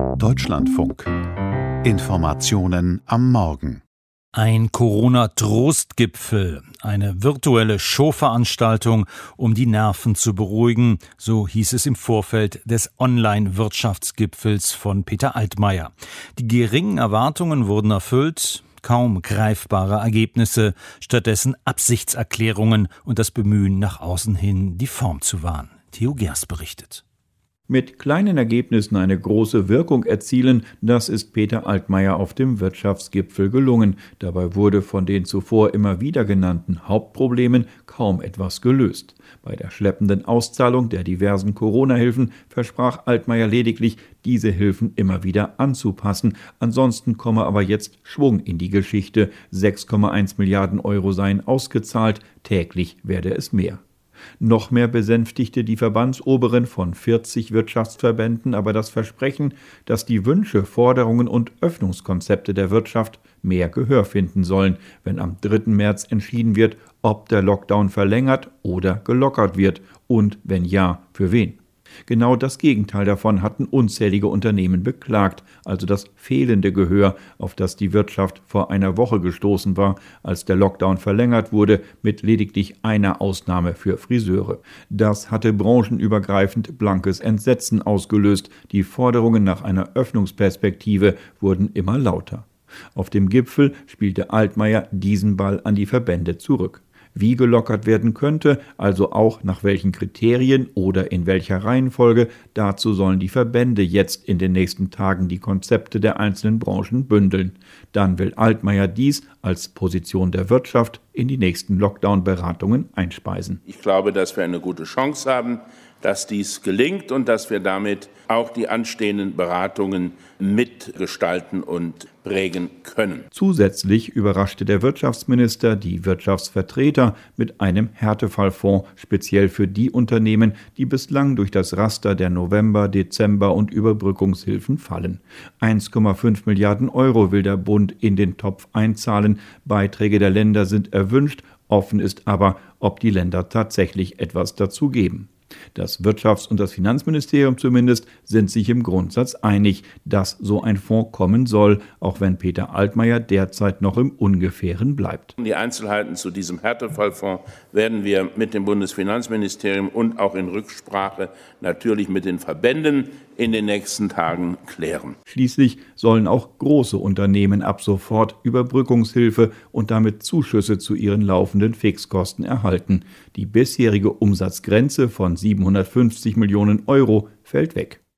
Deutschlandfunk. Informationen am Morgen. Ein Corona-Trostgipfel, eine virtuelle Showveranstaltung, um die Nerven zu beruhigen, so hieß es im Vorfeld des Online-Wirtschaftsgipfels von Peter Altmaier. Die geringen Erwartungen wurden erfüllt, kaum greifbare Ergebnisse, stattdessen Absichtserklärungen und das Bemühen nach außen hin, die Form zu wahren. Theo Gers berichtet. Mit kleinen Ergebnissen eine große Wirkung erzielen, das ist Peter Altmaier auf dem Wirtschaftsgipfel gelungen. Dabei wurde von den zuvor immer wieder genannten Hauptproblemen kaum etwas gelöst. Bei der schleppenden Auszahlung der diversen Corona-Hilfen versprach Altmaier lediglich, diese Hilfen immer wieder anzupassen. Ansonsten komme aber jetzt Schwung in die Geschichte. 6,1 Milliarden Euro seien ausgezahlt, täglich werde es mehr. Noch mehr besänftigte die Verbandsoberen von 40 Wirtschaftsverbänden aber das Versprechen, dass die Wünsche, Forderungen und Öffnungskonzepte der Wirtschaft mehr Gehör finden sollen, wenn am 3. März entschieden wird, ob der Lockdown verlängert oder gelockert wird und, wenn ja, für wen. Genau das Gegenteil davon hatten unzählige Unternehmen beklagt, also das fehlende Gehör, auf das die Wirtschaft vor einer Woche gestoßen war, als der Lockdown verlängert wurde, mit lediglich einer Ausnahme für Friseure. Das hatte branchenübergreifend blankes Entsetzen ausgelöst. Die Forderungen nach einer Öffnungsperspektive wurden immer lauter. Auf dem Gipfel spielte Altmaier diesen Ball an die Verbände zurück. Wie gelockert werden könnte, also auch nach welchen Kriterien oder in welcher Reihenfolge, dazu sollen die Verbände jetzt in den nächsten Tagen die Konzepte der einzelnen Branchen bündeln. Dann will Altmaier dies als Position der Wirtschaft in die nächsten Lockdown-Beratungen einspeisen. Ich glaube, dass wir eine gute Chance haben, dass dies gelingt und dass wir damit auch die anstehenden Beratungen mitgestalten und prägen können. Zusätzlich überraschte der Wirtschaftsminister die Wirtschaftsvertreter mit einem Härtefallfonds, speziell für die Unternehmen, die bislang durch das Raster der November-, Dezember- und Überbrückungshilfen fallen. 1,5 Milliarden Euro will der Bund in den Topf einzahlen. Beiträge der Länder sind erwünscht. Offen ist aber, ob die Länder tatsächlich etwas dazu geben. Das Wirtschafts- und das Finanzministerium zumindest sind sich im Grundsatz einig, dass so ein Fonds kommen soll, auch wenn Peter Altmaier derzeit noch im Ungefähren bleibt. Die Einzelheiten zu diesem Härtefallfonds werden wir mit dem Bundesfinanzministerium und auch in Rücksprache natürlich mit den Verbänden in den nächsten Tagen klären. Schließlich sollen auch große Unternehmen ab sofort Überbrückungshilfe und damit Zuschüsse zu ihren laufenden Fixkosten erhalten. Die bisherige Umsatzgrenze von 750 Millionen Euro fällt weg.